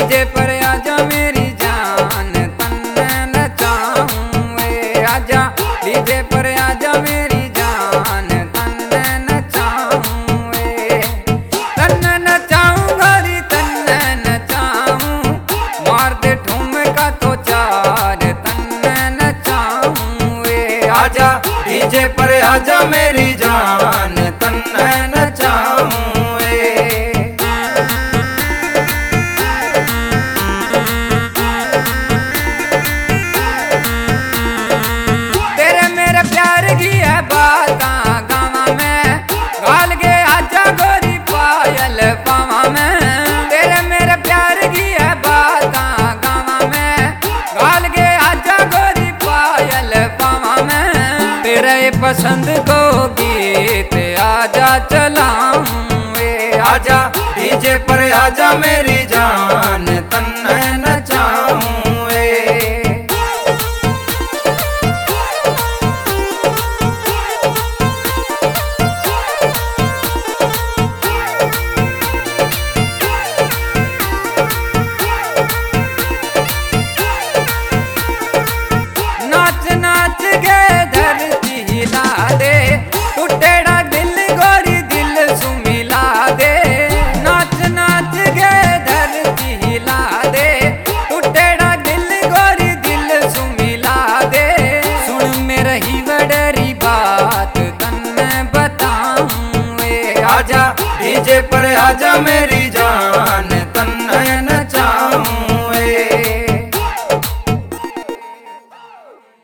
DJ पर आजा मेरी जान तन्ने नचाऊं वे आजा डीजे पर आजा मेरी जान तन्ने नचाऊं वे तन्ने नचाऊं घरी तन्ने नचाऊं मार दे ठुमका तो चार तन्ने नचाऊं वे आजा डीजे पर आजा मेरी जान तन्ने नचाऊं पसंद को गीत आजा चलाऊं वे आजा डीजे पर आजा मेरी जान तन्ने